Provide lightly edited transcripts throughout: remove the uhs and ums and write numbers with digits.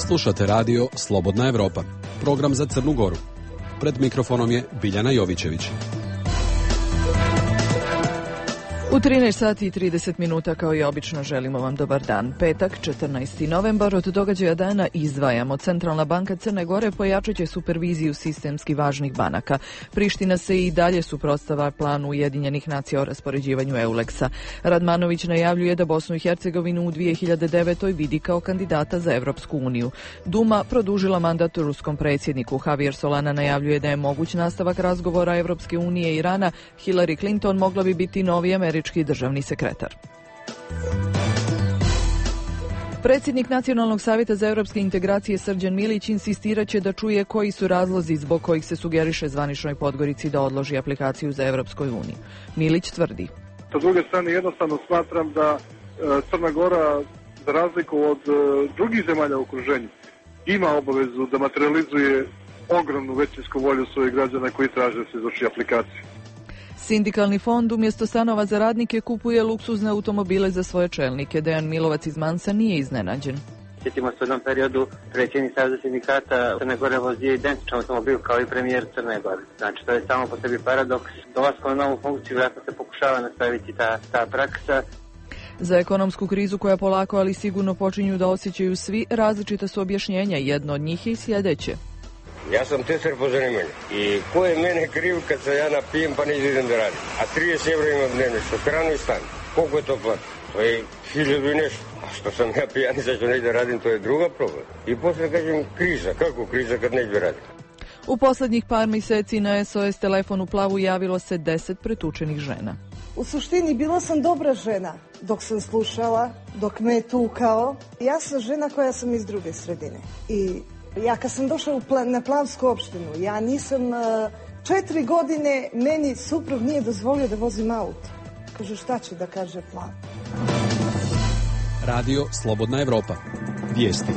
Slušate radio Slobodna Evropa, program za Crnu Goru. Pred mikrofonom je Biljana Jovićević. U 13 sati i 30 minuta kao i obično želimo vam dobar dan. Petak, 14. novembar, od događaja dana izdvajamo. Centralna banka Crne Gore pojačat će superviziju sistemski važnih banaka. Priština se i dalje suprotstava planu Ujedinjenih nacija o raspoređivanju EULEX-a. Radmanović najavljuje da Bosnu i Hercegovinu u 2009. vidi kao kandidata za Evropsku uniju. Duma produžila mandat ruskom predsjedniku. Javier Solana najavljuje da je moguć nastavak razgovora Evropske unije i Irana. Hillary Clinton mogla bi biti novi američki državni sekretar. Predsjednik Nacionalnog savjeta za europske integracije Srđan Milić insistirat će da čuje koji su razlozi zbog kojih se sugeriše zvaničnoj Podgorici da odloži aplikaciju za Evropskoj uniju. Milić tvrdi. S druge strane, jednostavno smatram da Crna Gora, za razliku od drugih zemalja u okruženju, ima obavezu da materializuje ogromnu većinsku volju svojih građana koji traže da se izvrši aplikacija. Sindikalni fond umjesto stanova za radnike kupuje luksuzne automobile za svoje čelnike. Dejan Milovac iz Mansa nije iznenađen. Sjetimo se u jednom periodu predsjednik Saveza sindikata Crne Gore vozio identičan automobil kao i premijer Crne Gore. Znači to je samo po sebi paradoks. Dolaskom na novu funkciju vjerojatno se pokušava nastaviti ta praksa. Za ekonomsku krizu koja polako ali sigurno počinju da osjećaju svi, različita su objašnjenja. Jedno od njih je i sljedeće. Ja sam tesar po zanimanju i ko je mene kriv kad se ja napijem pa ne idem da radim. A 30 € imam dnevnicu, hranu i stan. Koliko je to plat? To je 1000 i nešto. A što sam ja pijanica što ne idem da radim, to je druga problem. I posle kažem kriza. Kako kriza kad ne idem radim? U posljednjih par mjeseci na SOS telefonu Plavu javilo se 10 pretučenih žena. U suštini bila sam dobra žena dok sam slušala, dok me je tukao. Ja sam žena koja sam iz druge sredine i ja kad sam došla na Plavsku opštinu, ja nisam 4 godine, meni suprug nije dozvolio da vozim auto. Kaže, šta će da kaže Plav? Radio Slobodna Evropa. Vijesti.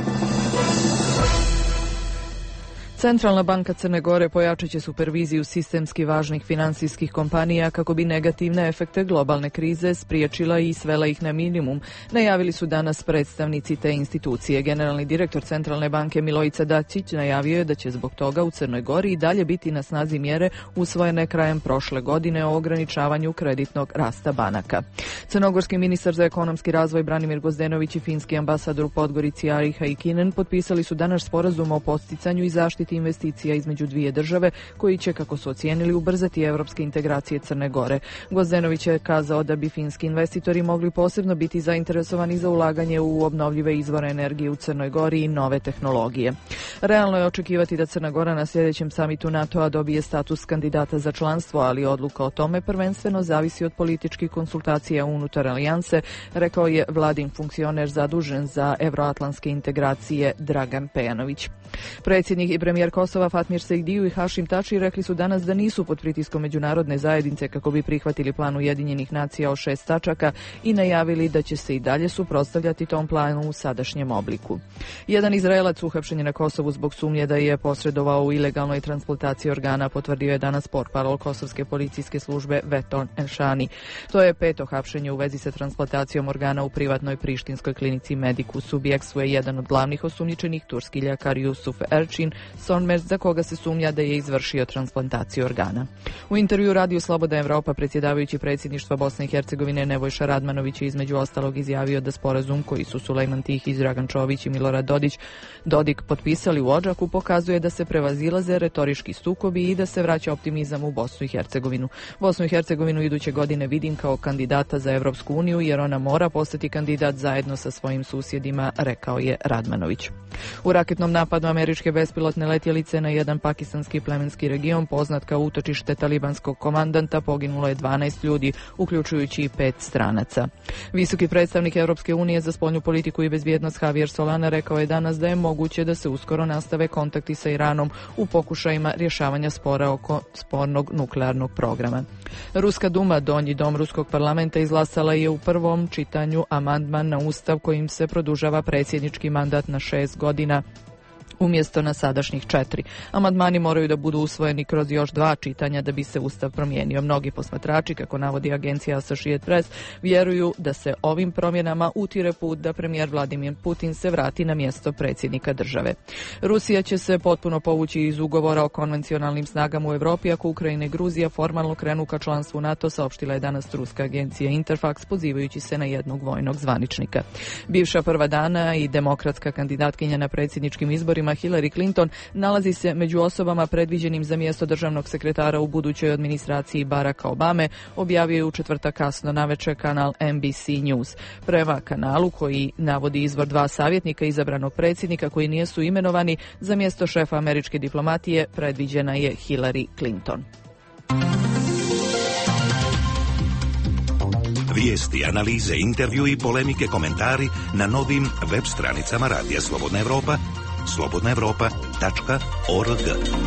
Centralna banka Crne Gore pojačat će superviziju sistemski važnih financijskih kompanija kako bi negativne efekte globalne krize spriječila i svela ih na minimum, najavili su danas predstavnici te institucije. Generalni direktor Centralne banke Milojica Dacić najavio je da će zbog toga u Crnoj Gori i dalje biti na snazi mjere usvojene krajem prošle godine o ograničavanju kreditnog rasta banaka. Crnogorski ministar za ekonomski razvoj Branimir Gozdenović i finski ambasador u Podgorici Ari Haikinen potpisali su danas sporazum o podsticanju i zaštiti investicija između dvije države koji će, kako su ocijenili, ubrzati evropske integracije Crne Gore. Gozdenović je kazao da bi finski investitori mogli posebno biti zainteresovani za ulaganje u obnovljive izvore energije u Crnoj Gori i nove tehnologije. Realno je očekivati da Crna Gora na sljedećem samitu NATO-a dobije status kandidata za članstvo, ali odluka o tome prvenstveno zavisi od političkih konsultacija unutar alijanse, rekao je vladin funkcioner zadužen za evroatlantske integracije Dragan Pejanović. Predsjednik i premijer Kosova Fatmir Sejdiu i Hašim Tači rekli su danas da nisu pod pritiskom međunarodne zajednice kako bi prihvatili plan Ujedinjenih nacija o 6 tačaka i najavili da će se i dalje suprotstavljati tom planu u sadašnjem obliku. Jedan Izraelac uhapšen je na Kosovu zbog sumnje da je posredovao u ilegalnoj transplantaciji organa, potvrdio je danas portparol kosovske policijske službe Veton Elšani. To je 5. hapšenje u vezi sa transplantacijom organa u privatnoj prištinskoj klinici Medikus. U bijegstvu je jedan od glavnih osumnjičenih, turski ljekar Jusuf Erčin Sonmers, za koga se sumnja da je izvršio transplantaciju organa. U intervju Radio Slobodna Evropa predsjedavajući predsjedništva Bosne i Hercegovine Nebojša Radmanović je između ostalog izjavio da sporazum koji su Sulejman Tihić, Dragan Čović i Milorad Dodik potpisali u Odžaku pokazuje da se prevazilaze retorički sukobi i da se vraća optimizam u Bosnu i Hercegovinu. Bosnu i Hercegovinu iduće godine vidim kao kandidata za Evropsku uniju jer ona mora postati kandidat zajedno sa svojim susjedima, rekao je Radmanović. U raketnom napadu američke bespilotne letjelice na jedan pakistanski plemenski region poznat kao utočište talibanskog komandanta poginulo je 12 ljudi, uključujući i 5 stranaca. Visoki predstavnik Europske unije za spoljnu politiku i bezbjednost Javier Solana rekao je danas da je moguće da se uskoro nastave kontakti sa Iranom u pokušajima rješavanja spora oko spornog nuklearnog programa. Ruska Duma, donji dom ruskog parlamenta, izglasala je u prvom čitanju amandman na ustav kojim se produžava predsjednički mandat na 6 godina umjesto na sadašnjih 4. Amandmani moraju da budu usvojeni kroz još 2 čitanja da bi se Ustav promijenio. Mnogi posmatrači, kako navodi agencija Associated Press, vjeruju da se ovim promjenama utire put da premijer Vladimir Putin se vrati na mjesto predsjednika države. Rusija će se potpuno povući iz ugovora o konvencionalnim snagama u Europi ako Ukrajina i Gruzija formalno krenu ka članstvu NATO, saopštila je danas ruska agencija Interfax, pozivajući se na jednog vojnog zvaničnika. Bivša prva dana i demokratska kandidatkinja na predsjedničkim izborima Hillary Clinton nalazi se među osobama predviđenim za mjesto državnog sekretara u budućoj administraciji Baracka Obame, objavio je u četvrtak kasno navečer kanal NBC News. Prema kanalu, koji navodi izvor 2 savjetnika izabranog predsjednika koji nisu imenovani, za mjesto šefa američke diplomatije predviđena je Hillary Clinton. Vijesti, analize, intervju i polemike, komentari na novim web stranicama Radija Slobodna Evropa, slobodnaevropa.org.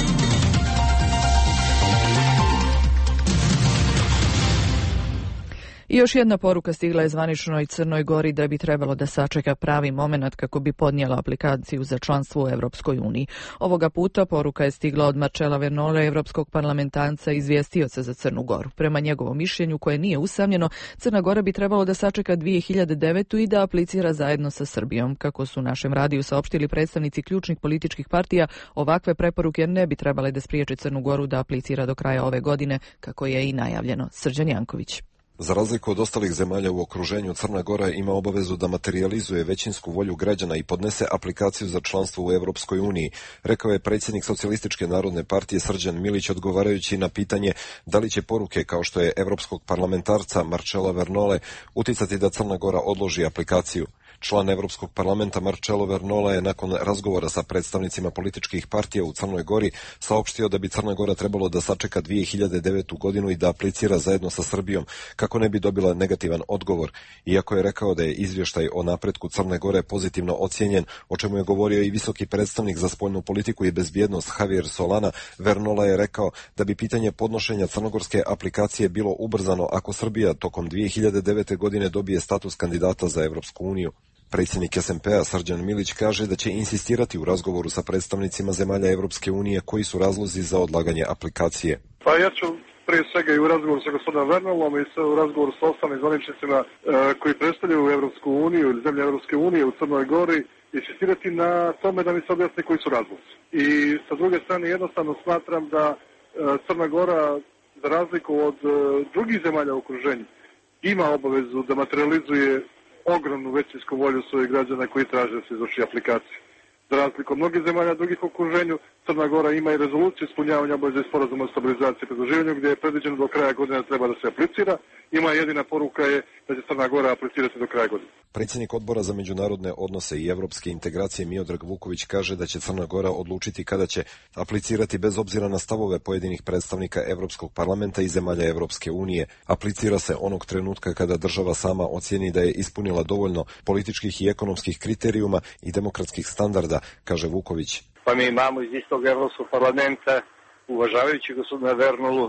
I još jedna poruka stigla je zvaničnoj Crnoj Gori da bi trebalo da sačeka pravi moment kako bi podnijela aplikaciju za članstvo u Europskoj uniji. Ovoga puta poruka je stigla od Marcela Vernole, evropskog parlamentarca i izvjestioca za Crnu Goru. Prema njegovom mišljenju, koje nije usamljeno, Crna Gora bi trebalo da sačeka 2009. i da aplicira zajedno sa Srbijom. Kako su našem radiju saopštili predstavnici ključnih političkih partija, ovakve preporuke ne bi trebale da spriječe Crnu Goru da aplicira do kraja ove godine, kako je i najavljeno. Srđan Janković. Za razliku od ostalih zemalja u okruženju, Crna Gora ima obavezu da materializuje većinsku volju građana i podnese aplikaciju za članstvo u Europskoj uniji, rekao je predsjednik Socijalističke narodne partije Srđan Milić, odgovarajući na pitanje da li će poruke kao što je evropskog parlamentarca Marcela Vernole uticati da Crna Gora odloži aplikaciju. Član Evropskog parlamenta Marcelo Vernola je nakon razgovora sa predstavnicima političkih partija u Crnoj Gori saopštio da bi Crna Gora trebalo da sačeka 2009. godinu i da aplicira zajedno sa Srbijom kako ne bi dobila negativan odgovor. Iako je rekao da je izvještaj o napretku Crne Gore pozitivno ocijenjen, o čemu je govorio i visoki predstavnik za spoljnu politiku i bezbjednost Javier Solana, Vernola je rekao da bi pitanje podnošenja crnogorske aplikacije bilo ubrzano ako Srbija tokom 2009. godine dobije status kandidata za Evropsku uniju. Predsjednik SMP-a Srđan Milić kaže da će insistirati u razgovoru sa predstavnicima zemalja Evropske unije koji su razlozi za odlaganje aplikacije. Pa ja ću prije svega i u razgovoru sa gospodinom Vernolom i u razgovoru sa ostalim zvaničnicima koji predstavljaju Evropsku uniju ili zemlje Evropske unije u Crnoj Gori insistirati na tome da mi se objasni koji su razlozi. I sa druge strane jednostavno smatram da Crna Gora, za razliku od drugih zemalja u okruženju, ima obavezu da materializuje ogromnu većinsku volju svojih građana koji traže da se izvrši aplikacija. Za razliku od mnogih zemalja drugih u okruženju, Crna Gora ima i rezoluciju ispunjavanja obaveza iz sporazuma o stabilizaciji i pridruživanju, gdje je predviđeno do kraja godine treba da se aplicira. Ima jedina poruka je da će Crna Gora aplicirati do kraja godine. Predsjednik Odbora za međunarodne odnose i evropske integracije Miodrag Vuković kaže da će Crna Gora odlučiti kada će aplicirati bez obzira na stavove pojedinih predstavnika Evropskog parlamenta i zemalja Evropske unije. Aplicira se onog trenutka kada država sama ocijeni da je ispunila dovoljno političkih i ekonomskih kriterijuma i demokratskih standarda, kaže Vuković. Pa mi imamo iz istog Evropskog parlamenta, uvažavajući gospodina Vernolu,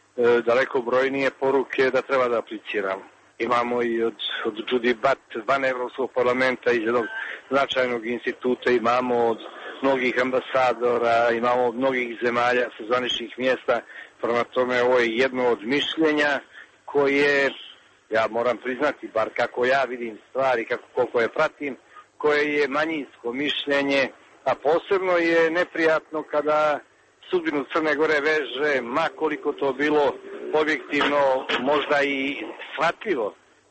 daleko brojnije poruke da treba da apliciramo. Imamo i od Judy Butt van Evropskog parlamenta iz jednog značajnog instituta, imamo od mnogih ambasadora, imamo od mnogih zemalja sa zvaničnih mjesta. Prema tome, ovo je jedno od mišljenja koje, ja moram priznati, bar kako ja vidim stvari, koliko je pratim, koje je manjinsko mišljenje, a posebno je neprijatno kada sudbinu Crne Gore veže, ma koliko to bilo objektivno, možda i shvatljivo,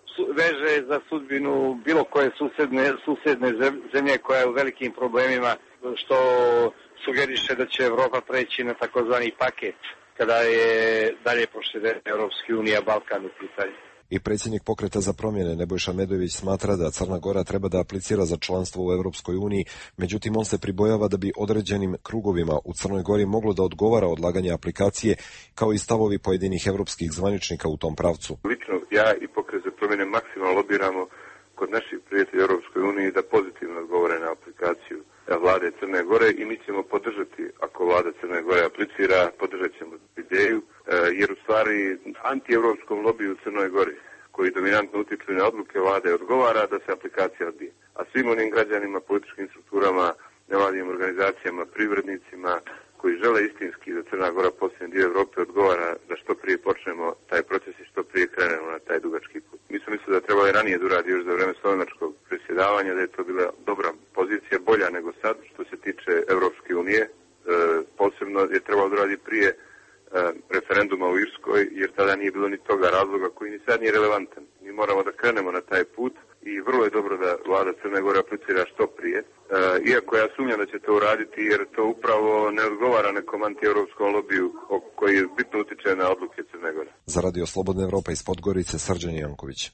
veže za sudbinu bilo koje susedne zemlje koja je u velikim problemima, što sugeriše da će Evropa preći na takozvani paket kada je dalje proširena Evropska unija, Balkan u pitanju. I predsjednik Pokreta za promjene Nebojša Medović smatra da Crna Gora treba da aplicira za članstvo u Europskoj uniji, međutim on se pribojava da bi određenim krugovima u Crnoj Gori moglo da odgovara odlaganje aplikacije, kao i stavovi pojedinih evropskih zvaničnika u tom pravcu. Lično ja i Pokret za promjene maksimalno lobiramo kod naših prijatelja Europskoj uniji da pozitivno odgovore na aplikaciju vlade Crne Gore i mi ćemo podržati, ako vlada Crne Gore aplicira, podržat ćemo ideju, jer u stvari anti-evropskom lobiju u Crnoj Gori, koji dominantno utiču na odluke vlade, odgovara da se aplikacija odbije. A svim onim građanima, političkim strukturama nevladinim organizacijama, privrednicima koji žele istinski da Crna Gora posljednji dio Evrope odgovara da što prije počnemo taj proces i što prije krenemo na taj dugački put. Mi smo mislili da trebalo i ranije da uradi još za vreme slovenačkog predsjedavanja, da je to bila dobra pozicija, bolja nego sad što se tiče Evropske unije. Posebno je trebalo da uradi prije referenduma u Irskoj, jer tada nije bilo ni toga razloga koji ni sad nije relevantan. Mi moramo da krenemo na taj put i vrlo je dobro da vlada Crne Gore aplicira što prije. Iako ja sumnjam da će to uraditi, jer to upravo ne odgovara nekom anti-europskom lobiju koji bitno utiče na odluke Crne Gore. Za Radio Slobodna Evropa iz Podgorice, Srđan Janković.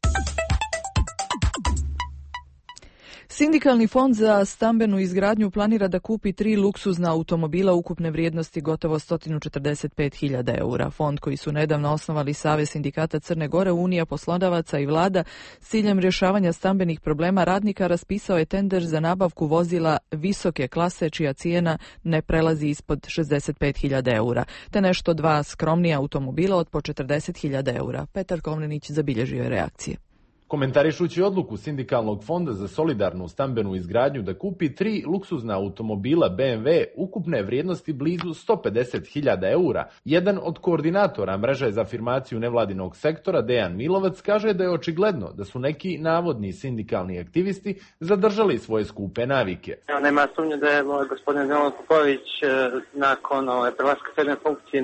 Sindikalni fond za stambenu izgradnju planira da kupi 3 luksuzna automobila ukupne vrijednosti gotovo 145.000 eura. Fond koji su nedavno osnovali Savez sindikata Crne Gore, Unija poslodavaca i vlada s ciljem rješavanja stambenih problema radnika raspisao je tender za nabavku vozila visoke klase čija cijena ne prelazi ispod 65.000 eura, te nešto 2 skromnija automobila od po 40.000 eura. Petar Kovnenić zabilježio je reakcije. Komentarišući odluku Sindikalnog fonda za solidarnu stambenu izgradnju da kupi 3 luksuzna automobila BMW ukupne vrijednosti blizu 150.000 eura, jedan od koordinatora mreže za afirmaciju nevladinog sektora, Dejan Milovac, kaže da je očigledno da su neki navodni sindikalni aktivisti zadržali svoje skupe navike. Nema sumnje da je gospodin Milan Popović nakon prelaska s jedne funkcije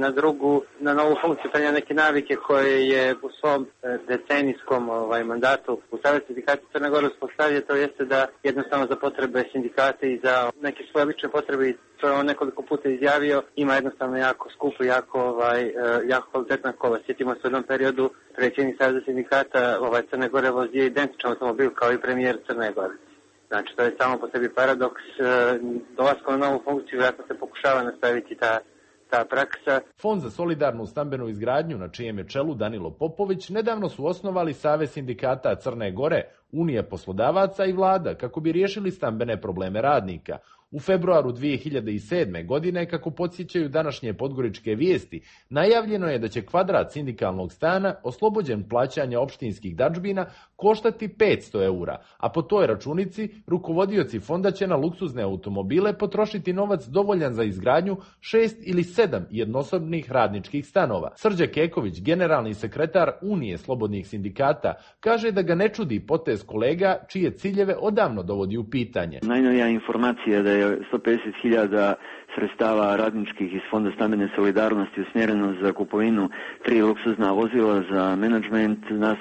na novu funkciju prenio neke navike koje je u svom decenijskom mandatu u Savez sindikata Crne Gore uspostavio, to jeste da jednostavno za potrebe sindikata i za neke svoje lične potrebe, to je on nekoliko puta izjavio, ima jednostavno jako skupo, jako kvalitetna kola. Sjetimo se u jednom periodu predsjednik Saveza sindikata Crne Gore vozio identičan automobil kao i premijer Crne Gore. Znači, to je samo po sebi paradoks. Dolaskom na novu funkciju vjerojatno se pokušava nastaviti ta praksa. Fond za solidarnu stambenu izgradnju, na čijem je čelu Danilo Popović, nedavno su osnovali Savez sindikata Crne Gore, Unija poslodavaca i vlada kako bi riješili stambene probleme radnika. U februaru 2007. godine, kako podsjećaju današnje podgoričke vijesti, najavljeno je da će kvadrat sindikalnog stana, oslobođen plaćanja opštinskih dadžbina, koštati 500 eura, a po toj računici rukovodioci fonda će na luksuzne automobile potrošiti novac dovoljan za izgradnju 6 ili 7 jednosobnih radničkih stanova. Srđe Keković, generalni sekretar Unije slobodnih sindikata, kaže da ga ne čudi potez kolega čije ciljeve odavno dovodi u pitanje. Najnovija informacija da je 150.000 sredstava radničkih iz Fonda stambene solidarnosti usmjereno za kupovinu 3 luksuzna vozila za menadžment.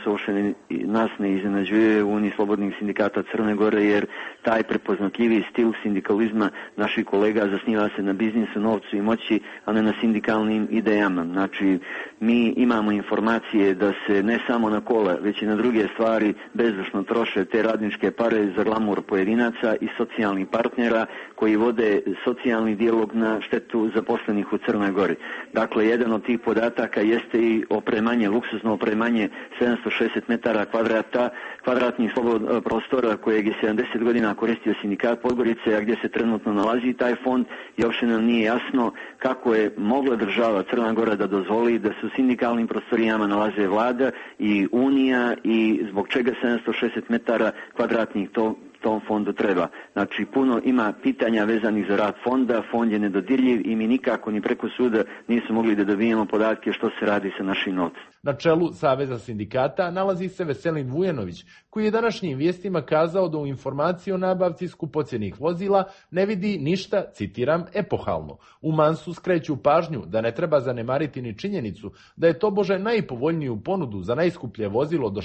Nas ne iznenađuje u Uniji slobodnih sindikata Crne Gore, jer taj prepoznatljivi stil sindikalizma naših kolega zasniva se na biznisu, novcu i moći, a ne na sindikalnim idejama. Znači, mi imamo informacije da se ne samo na kola, već i na druge stvari bezdušno troše te radničke pare za glamur pojedinaca i socijalnih partnera koji vode socijalni dijalog na štetu zaposlenih u Crnoj Gori. Dakle, jedan od tih podataka jeste i opremanje, luksuzno opremanje 760 metara kvadratnih slobodnog prostora kojeg je 70 godina koristio sindikat Podgorice, a gdje se trenutno nalazi taj fond, i uopšte nam nije jasno kako je mogla država Crna Gora da dozvoli da se u sindikalnim prostorijama nalaze vlada i Unija i zbog čega 760 metara kvadratnih tom fondu treba. Znači, puno ima pitanja vezanih za rad fonda, fond je nedodirljiv i mi nikako ni preko suda nismo mogli da dobijemo podatke što se radi sa našim novcem. Na čelu Saveza sindikata nalazi se Veselin Vujanović, koji je današnjim vijestima kazao da u informaciji o nabavci skupocjenih vozila ne vidi ništa, citiram, epohalno. U Mansu skreću pažnju da ne treba zanemariti ni činjenicu da je tobože najpovoljniju ponudu za najskuplje vozilo do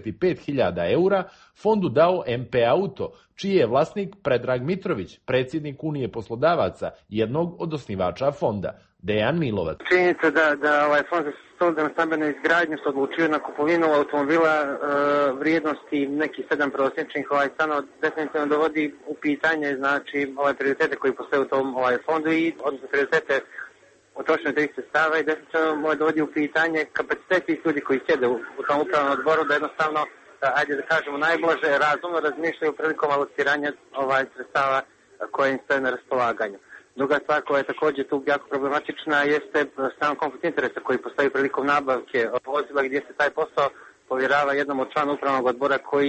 65.000 eura fondu dao MP Auto, čiji je vlasnik Predrag Mitrović, predsjednik Unije poslodavaca, jednog od osnivača fonda. Dejan Milovac. Činjenica da ovaj fond za solidarnu stambenu izgradnju se odlučio na kupovinu automobila vrijednosti nekih 7 prosječnih stanova, definitivno dovodi u pitanje, znači, prioritete koji postoje u tom fondu i odnosno prioritete potrošnje tih sredstava i definitivno dovodi u pitanje kapaciteti tih ljudi koji sjede u tom upravnom odboru da jednostavno, ajde da kažemo najblaže, razumno razmišljaju prilikom alociranja sredstava koje im stoje na raspolaganju. Druga stvar koja je također tu jako problematična jeste sam konflikt interesa koji postoji prilikom nabavke vozila gdje se taj posao povjerava jednom od člana upravnog odbora koji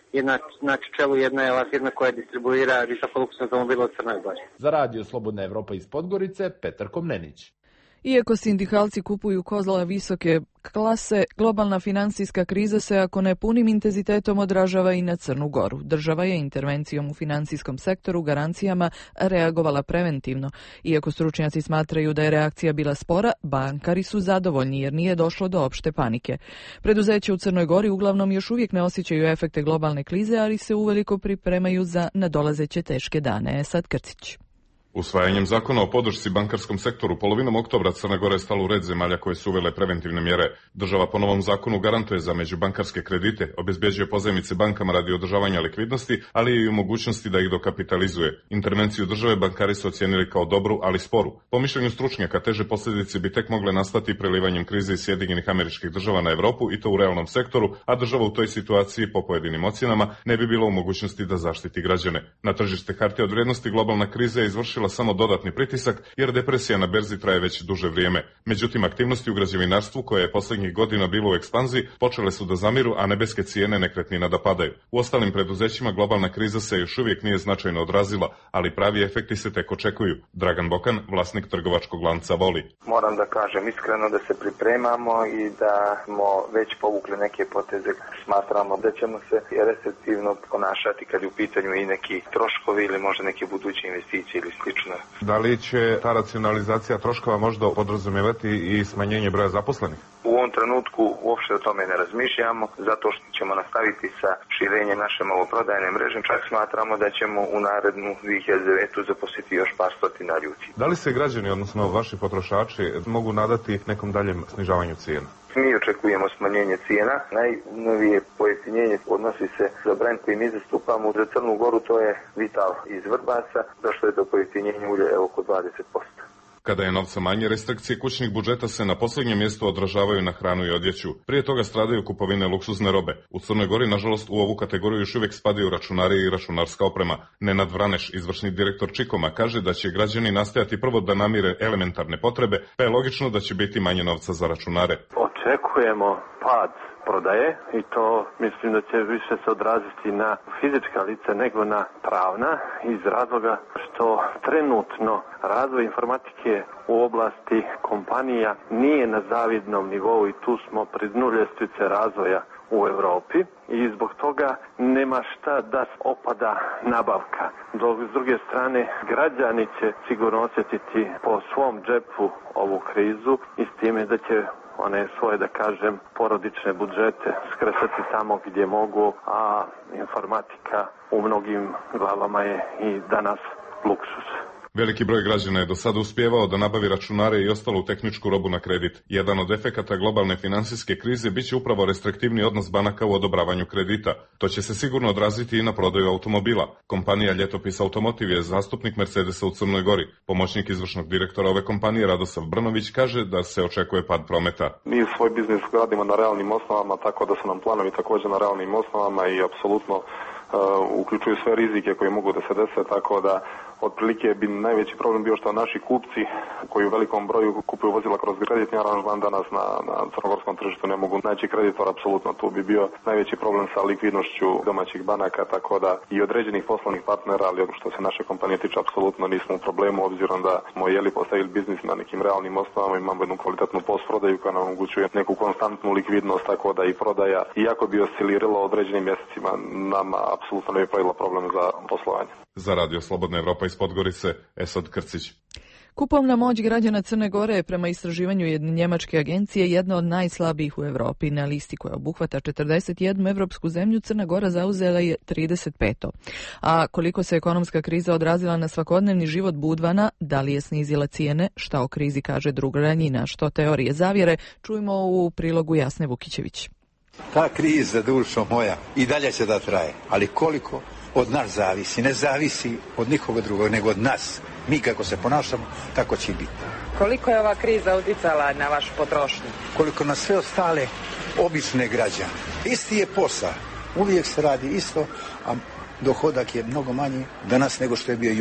i na čelu jedna je ova firma koja distribuira visokoluksne automobile u Crnoj Gori. Za radio Slobodna Evropa iz Podgorice, Petar Komnenić. Iako sindikalci kupuju kozla visoke klase, globalna financijska kriza se ako ne punim intenzitetom odražava i na Crnu Goru. Država je intervencijom u financijskom sektoru garancijama reagovala preventivno. Iako stručnjaci smatraju da je reakcija bila spora, bankari su zadovoljni jer nije došlo do opšte panike. Preduzeća u Crnoj Gori uglavnom još uvijek ne osjećaju efekte globalne krize, ali se uveliko pripremaju za nadolazeće teške dane. Esad Krcić. Usvajanjem zakona o podršci bankarskom sektoru polovinom oktobra Crna Gora je stala u red zemalja koje su uvele preventivne mjere. Država po novom zakonu garantuje za međubankarske kredite, obezbjeđuje pozajmice bankama radi održavanja likvidnosti, ali i u mogućnosti da ih dokapitalizuje. Intervenciju države bankari su ocijenili kao dobru, ali sporu. Po mišljenju stručnjaka, teže posljedice bi tek mogle nastati prelivanjem krize iz Sjedinjenih Američkih Država na Europu i to u realnom sektoru, a država u toj situaciji, po pojedinim ocjenama, ne bi bila u mogućnosti da zaštiti građane. Na tržište hartija od vrijednosti globalna kriza je izvršila samo dodatni pritisak jer depresija na berzi traje već duže vrijeme. Međutim, aktivnosti u građevinarstvu koje je posljednjih godina bilo u ekspanziji počele su da zamiru, a nebeske cijene nekretnina da padaju. U ostalim preduzećima globalna kriza se još uvijek nije značajno odrazila, ali pravi efekti se tek očekuju. Dragan Bokan, vlasnik trgovačkog lanca Voli. Moram da kažem iskreno da se pripremamo i da smo već povukli neke poteze. Smatramo da ćemo se restriktivno ponašati kad je u pitanju i neki troškovi ili možda neke buduće investicije ili slično. Da li će ta racionalizacija troškova možda podrazumijevati i smanjenje broja zaposlenih? U ovom trenutku uopšte o tome ne razmišljamo, zato što ćemo nastaviti sa širenjem naše maloprodajne mreže. Čak smatramo da ćemo u narednu 2009. zaposliti još par stotina ljudi. Da li se građani, odnosno vaši potrošači, mogu nadati nekom daljem snižavanju cijena? Mi očekujemo smanjenje cijena. Najnovije pojeftinjenje odnosi se za brend koji mi zastupamo. Za Crnu Goru to je Vital iz Vrbaca. Došlo je do pojeftinjenja ulja oko 20%. Kada je novca manje, restrikcije kućnih budžeta se na posljednjem mjestu odražavaju na hranu i odjeću. Prije toga stradaju kupovine luksuzne robe. U Crnoj Gori, nažalost, u ovu kategoriju još uvijek spadaju računari i računarska oprema. Nenad Vraneš, izvršni direktor Čikoma, kaže da će građani nastojati prvo da namire elementarne potrebe, pa je logično da će biti manje novca za računare. Očekujemo pad prodaje i to mislim da će više se odraziti na fizička lica nego na pravna iz razloga što trenutno razvoj informatike u oblasti kompanija nije na zavidnom nivou i tu smo pri dnu ljestvice razvoja u Europi i zbog toga nema šta da opada nabavka. Dok s druge strane građani će sigurno osjetiti po svom džepu ovu krizu i s time da će one svoje, da kažem, porodične budžete skresati tamo gdje mogu, a informatika u mnogim glavama je i danas luksus. Veliki broj građana je do sada uspijevao da nabavi računare i ostalu tehničku robu na kredit. Jedan od efekata globalne financijske krize biće upravo restriktivni odnos banaka u odobravanju kredita. To će se sigurno odraziti i na prodaju automobila. Kompanija Ljetopis Automotiv je zastupnik Mercedesa u Crnoj Gori. Pomoćnik izvršnog direktora ove kompanije Radosav Brnović kaže da se očekuje pad prometa. Mi svoj biznis gradimo na realnim osnovama, tako da su nam planovi također na realnim osnovama i apsolutno uključuju sve rizike koji mogu da se dese, tako da otprilike bi najveći problem bio što naši kupci koji u velikom broju kupuju vozila kroz kreditni aranžman danas na crnogorskom tržištu ne mogu naći kreditor, apsolutno tu bi bio najveći problem sa likvidnošću domaćih banaka, tako da i određenih poslovnih partnera, ali što se naše kompanije tiče apsolutno nismo u problemu obzirom da smo postavili biznis na nekim realnim osnovama, imamo jednu kvalitetnu postprodaju koja nam omogućuje neku konstantnu likvidnost, tako da i prodaja, iako bi oscilirala određenim mjesecima, nama apsolutno ne bi pravila problem za poslovanje. Za Radio Slobodna Evropa iz Podgorice, Esad Krcić. Kupovna moć građana Crne Gore je prema istraživanju jedne njemačke agencije jedna od najslabijih u Europi. Na listi koja obuhvata 41 evropsku zemlju, Crna Gora zauzela je 35. A koliko se ekonomska kriza odrazila na svakodnevni život Budvana, da li je snizila cijene, šta o krizi kaže drug Ranjina, što teorije zavjere, čujemo u prilogu Jasne Vukićević. Ta kriza, dušo moja, i dalje će da traje, ali koliko od nas zavisi, ne zavisi od nikoga drugog, nego od nas. Mi kako se ponašamo, tako će biti. Koliko je ova kriza uticala na vašu potrošnju? Koliko na sve ostale obične građane. Isti je posao, uvijek se radi isto, a dohodak je mnogo manji danas nego što je bio juče.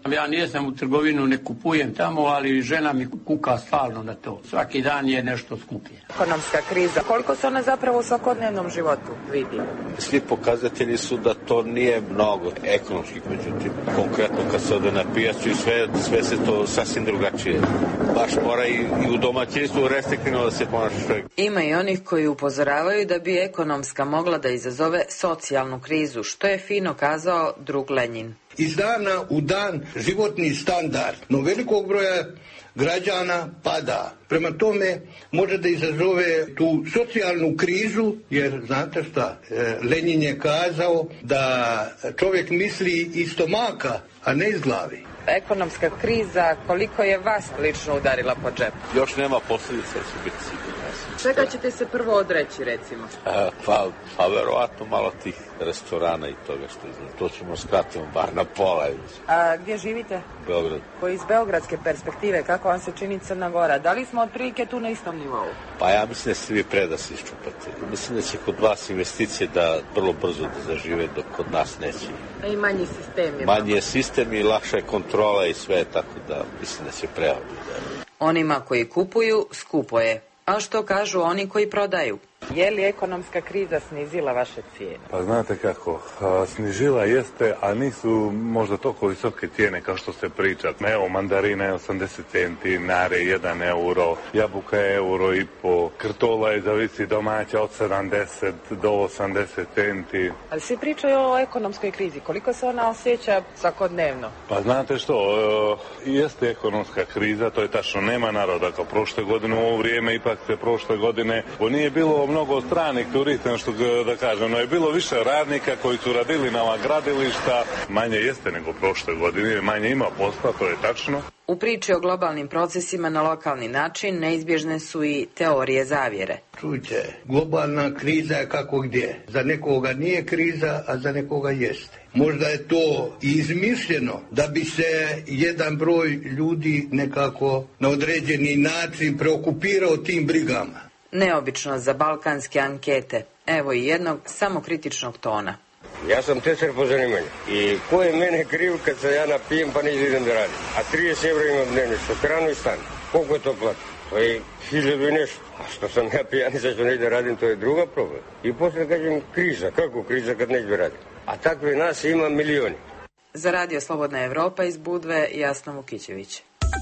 Ja nijesam u trgovinu, ne kupujem tamo, ali žena mi kuka stalno na to. Svaki dan je nešto skuplje. Ekonomska kriza, koliko se ona zapravo u svakodnevnom životu vidi? Svi pokazatelji su da to nije mnogo ekonomskih, međutim, konkretno kad se ode na pijacu i sve se to sasvim drugačije. Baš mora i u domaćinstvu restriktivno da se ponaša čovjek. Ima i onih koji upozoravaju da bi ekonomska mogla da izazove socijalnu krizu, što je fino kazao drug Lenjin. Iz dana u dan životni standard no velikog broja građana pada. Prema tome može da izazove tu socijalnu krizu, jer znate šta, Lenjin je kazao da čovjek misli iz stomaka, a ne iz glavi. Ekonomska kriza, koliko je vas lično udarila po džepu? Još nema posljedica, će biti sigurno. Čega ćete se prvo odreći, recimo? Pa verovatno malo tih restorana i toga što izgleda. To ćemo skratiti bar na pola. A gdje živite? Beograd. Iz beogradske perspektive, kako vam se čini Crna Gora? Da li smo otprilike tu na istom nivou? Pa ja mislim da ste vi pre da se iščupate. Mislim da će kod vas investicije da vrlo brzo da zažive, dok kod nas neće. I manji sistem je. Manji je sistem i lakša je kontrola i sve, tako da mislim da će pre. Onima koji kupuju, skupo je. A što kažu oni koji prodaju? Je li ekonomska kriza snizila vaše cijene? Pa znate kako, snižila jeste, a nisu možda toliko visoke cijene kao što se priča. Evo, mandarina je 80 centi, nare 1 euro, jabuka je €1,5, krtola je zavisi domaća od 70 do 80 centi. Ali svi pričaju o ekonomskoj krizi, koliko se ona osjeća svakodnevno? Pa znate što, jeste ekonomska kriza, to je tačno, nema naroda kao prošle godine u ovo vrijeme, ipak se prošle godine, nije bilo mnogo stranih turista, što da kažem, no je bilo više radnika koji su radili na ova gradilišta, manje jeste nego prošle godine, manje ima posla, to je tačno. U priči o globalnim procesima na lokalni način neizbježne su i teorije zavjere. Čujte, globalna kriza je kako gdje. Za nekoga nije kriza, a za nekoga jeste. Možda je to izmišljeno da bi se jedan broj ljudi nekako na određeni način preokupirao tim brigama. Neobično za balkanske ankete. Evo i jednog samokritičnog tona. Ja sam tesar po zanimanju. I ko je mene kriv kad se ja napijem pa ne idem da radim? A 30 € imam dnevnicu, hranu i stan. Koliko je to plati? To je 1000 i nešto. A što sam ja pijan i sad ću ne da radim, to je druga problem. I posle kažem kriza. Kako kriza kad neću da radim? A takve nas ima milioni. Za Radio Slobodna Evropa iz Budve, Jasna Vukićević.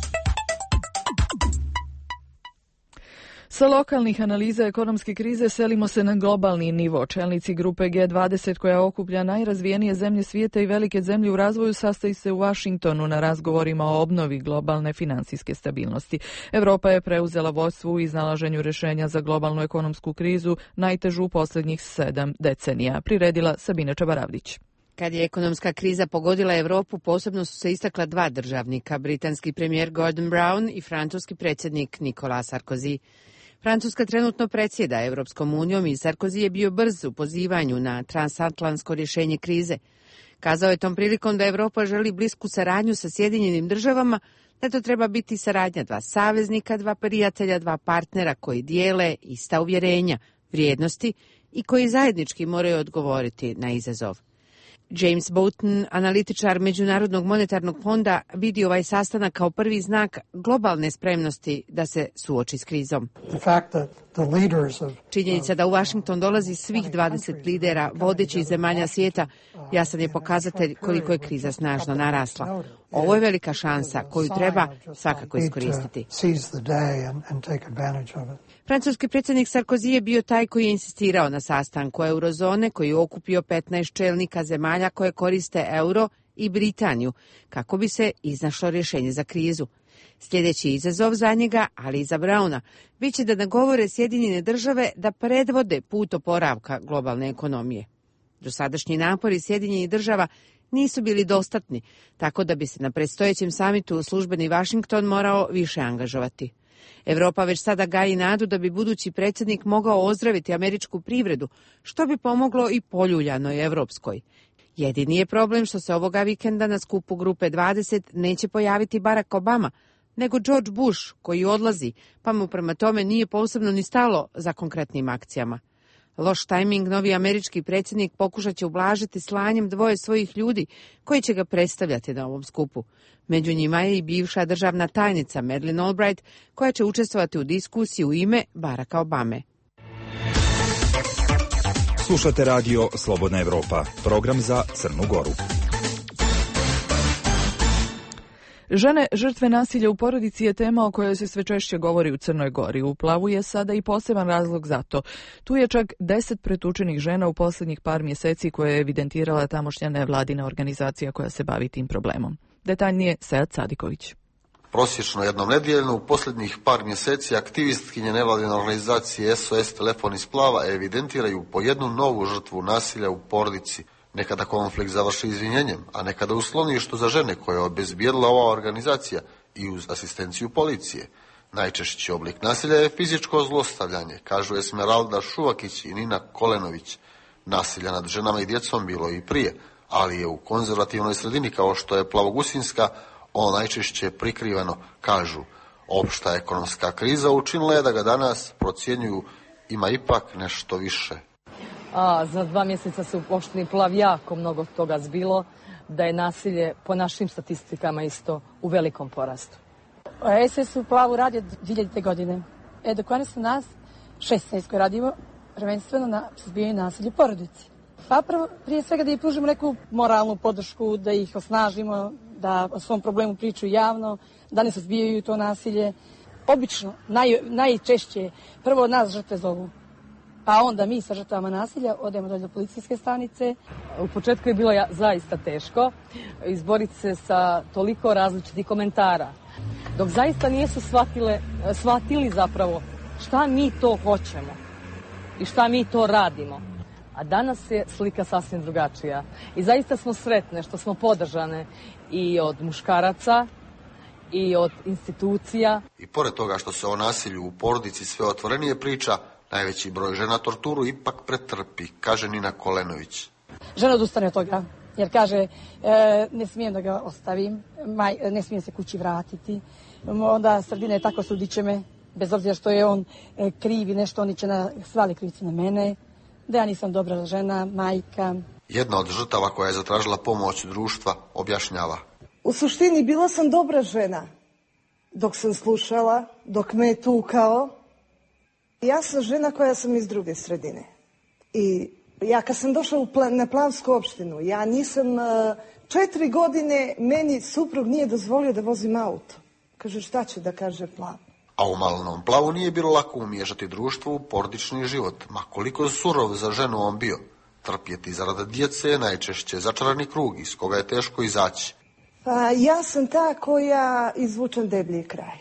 Sa lokalnih analiza ekonomske krize selimo se na globalni nivo. Čelnici grupe G20 koja okuplja najrazvijenije zemlje svijeta i velike zemlje u razvoju sastoji se u Washingtonu na razgovorima o obnovi globalne financijske stabilnosti. Evropa je preuzela vodstvo u iznalaženju rješenja za globalnu ekonomsku krizu, najtežu u posljednjih 7 decenija. Priredila Sabina Čabaravdić. Kad je ekonomska kriza pogodila Europu, posebno su se istakla dva državnika, britanski premijer Gordon Brown i francuski predsjednik Nicolas Sarkozy. Francuska trenutno predsjeda Europskom unijom i Sarkozy je bio brz u pozivanju na transatlantsko rješenje krize. Kazao je tom prilikom da Europa želi blisku saradnju sa Sjedinjenim državama, da to treba biti saradnja dva saveznika, dva prijatelja, dva partnera koji dijele ista uvjerenja, vrijednosti i koji zajednički moraju odgovoriti na izazov. James Boughton, analitičar Međunarodnog monetarnog fonda, vidi ovaj sastanak kao prvi znak globalne spremnosti da se suoči s krizom. Činjenica da u Washington dolazi svih 20 lidera vodećih zemalja svijeta jasan je pokazatelj koliko je kriza snažno narasla. Ovo je velika šansa koju treba svakako iskoristiti. Francuski predsjednik Sarkozy je bio taj koji je insistirao na sastanku eurozone koji je okupio 15 čelnika zemalja koje koriste euro i Britaniju kako bi se iznašlo rješenje za krizu. Sljedeći izazov za njega, ali i za Browna, bit će da nagovore Sjedinjene države da predvode put oporavka globalne ekonomije. Dosadašnji napori Sjedinjenih država nisu bili dostatni, tako da bi se na predstojećem samitu službeni Washington morao više angažovati. Europa već sada gaji nadu da bi budući predsjednik mogao ozdraviti američku privredu, što bi pomoglo i poljuljanoj evropskoj. Jedini je problem što se ovoga vikenda na skupu grupe 20 neće pojaviti Barack Obama, nego George Bush koji odlazi, pa mu prema tome nije posebno ni stalo za konkretnim akcijama. Loš tajming, novi američki predsjednik pokušat će ublažiti slanjem 2 svojih ljudi koji će ga predstavljati na ovom skupu. Među njima je i bivša državna tajnica Madeleine Albright, koja će učestvovati u diskusiji u ime Baracka Obame. Slušate radio Slobodna Evropa, program za Crnu Goru. Žene žrtve nasilja u porodici je tema o kojoj se sve češće govori u Crnoj Gori. U Plavu je sada i poseban razlog za to. Tu je čak 10 pretučenih žena u posljednjih par mjeseci koje je evidentirala tamošnja nevladina organizacija koja se bavi tim problemom. Detaljnije Sead Sadiković. Prosječno jednom nedeljno u posljednjih par mjeseci aktivistkinje nevladine organizacije SOS Telefon iz Plava evidentiraju po jednu novu žrtvu nasilja u porodici. Nekada konflikt završi izvinjenjem, a nekada u skloništu za žene koje je obezbijedila ova organizacija i uz asistenciju policije. Najčešći oblik nasilja je fizičko zlostavljanje, kažu Esmeralda Šuvakić i Nina Kolenović. Nasilja nad ženama i djecom bilo i prije, ali je u konzervativnoj sredini kao što je Plavogusinska ono najčešće prikrivano, kažu. Opšta ekonomska kriza učinila je da ga danas procjenjuju ima ipak nešto više. Za 2 mjeseca se u opštini Plav jako mnogo toga zbilo, da je nasilje po našim statistikama isto u velikom porastu. SS u Plavu radi od 2000. godine. Edukovani su nas 16 koji radimo prvenstveno na suzbijanju nasilja u porodici. Pa prije svega da ih pružimo neku moralnu podršku, da ih osnažimo, da o svom problemu pričaju javno, da ne suzbijaju to nasilje. Obično, najčešće, prvo nas žrtve zovu. Pa onda mi sa žrtvama nasilja odemo do policijske stanice. U početku je bilo zaista teško izboriti se sa toliko različitih komentara. Dok zaista nisu shvatili zapravo šta mi to hoćemo i šta mi to radimo. A danas je slika sasvim drugačija. I zaista smo sretne što smo podržane i od muškaraca i od institucija. I pored toga što se o nasilju u porodici sve otvorenije priča, najveći broj žena torturu ipak pretrpi, kaže Nina Kolenović. Žena odustane od toga, jer kaže ne smijem da ga ostavim, ne smijem se kući vratiti. Onda sredina je tako, sudit će me, bez obzira što je on kriv i nešto, oni će svali krivicu na mene, da ja nisam dobra žena, majka. Jedna od žrtava koja je zatražila pomoć društva objašnjava. U suštini bila sam dobra žena dok sam slušala, dok me je tukao. Ja sam žena koja sam iz druge sredine. I ja kad sam došla na Plavsku opštinu, ja nisam 4 godine, meni suprug nije dozvolio da vozim auto. Kaže, šta će da kaže Plav? A u Malenom Plavu nije bilo lako umiješati društvo u porodični život, ma koliko surov za ženu on bio. Trpjeti zarada djece je najčešće začarani krug iz koga je teško izaći. Pa ja sam ta koja izvučem deblji kraj.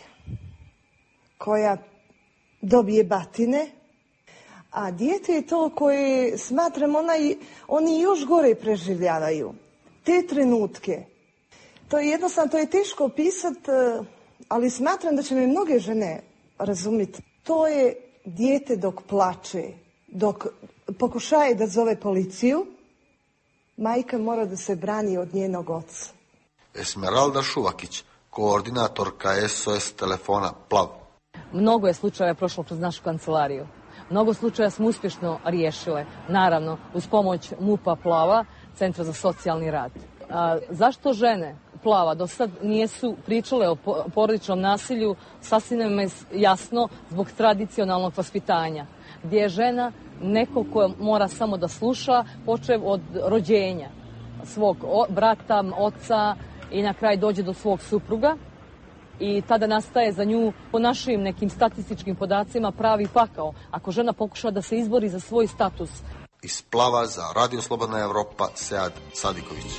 Koja dobije batine, a dijete je to koje, smatram, oni još gore preživljavaju. Te trenutke. To je jednostavno, to je teško opisati, ali smatram da će me mnoge žene razumjeti. To je dijete dok plače, dok pokušaje da zove policiju, majka mora da se brani od njenog oca. Esmeralda Šuvakić, koordinatorka SOS Telefona Plav. Mnogo je slučaja prošlo kroz našu kancelariju. Mnogo slučaja smo uspješno riješile, naravno, uz pomoć MUP-a Plava, Centra za socijalni rad. Zašto žene Plava do sad nijesu pričale o porodičnom nasilju, sasvim je jasno zbog tradicionalnog vaspitanja, gdje je žena neko ko mora samo da sluša, počev od rođenja svog brata, oca i na kraj dođe do svog supruga. I tada nastaje za nju, po našim nekim statističkim podacima, pravi pakao, ako žena pokuša da se izbori za svoj status. Iz Plava za Radio Slobodna Evropa, Sead Sadiković.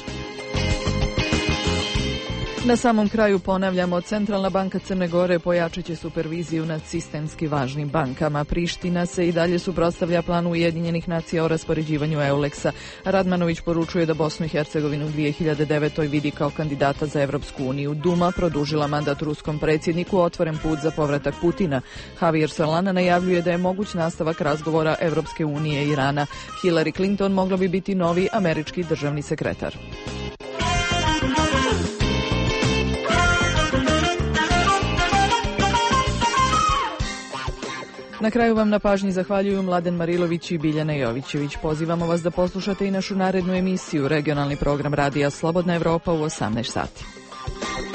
Na samom kraju ponavljamo, Centralna banka Crne Gore pojačat će superviziju nad sistemski važnim bankama. Priština se i dalje suprotstavlja planu Ujedinjenih nacija o raspoređivanju Euleksa. Radmanović poručuje da Bosnu i Hercegovinu u 2009. vidi kao kandidata za Evropsku uniju. Duma produžila mandat ruskom predsjedniku, otvoren put za povratak Putina. Javier Solana najavljuje da je moguć nastavak razgovora Evropske unije i Irana. Hillary Clinton mogla bi biti novi američki državni sekretar. Na kraju vam na pažnji zahvaljuju Mladen Marilović i Biljana Jovićević. Pozivamo vas da poslušate i našu narednu emisiju, regionalni program Radija Slobodna Evropa u 18 sati.